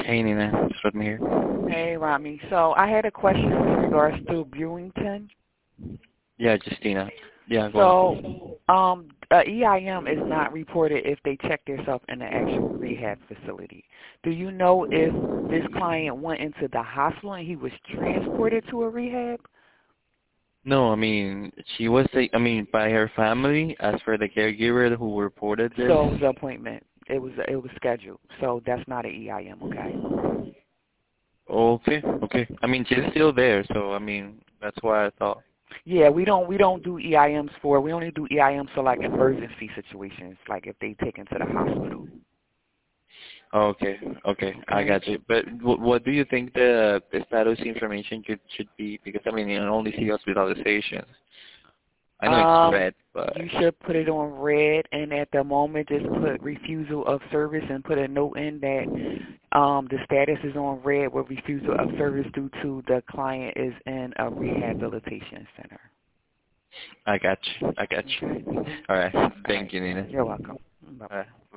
Hey, Nina. It's Rodney here. Hey, Rami. So I had a question in regards to Brewington. Yeah, Justina. Yeah, go on. So, EIM is not reported if they check themselves in the actual rehab facility. Do you know if this client went into the hospital and he was transported to a rehab? No, I mean, she was, by her family, as for the caregiver who reported this. So it was an appointment. It was scheduled. So that's not an EIM, okay? Okay, okay. I mean, she's still there, so, that's why I thought. Yeah, we don't do EIMs for. We only do EIMs for like emergency situations, like if they taken to the hospital. Okay, okay, I Okay. got you. But what do you think the status information should be? Because, you only see hospitalizations. I know it's Um, red, but... you should put it on red, and at the moment, just put refusal of service and put a note in that the status is on red with refusal of service due to the client is in a rehabilitation center. I got you. I got you. Okay. All right. All Thank right. you, Nina. You're welcome. Bye All right. bye.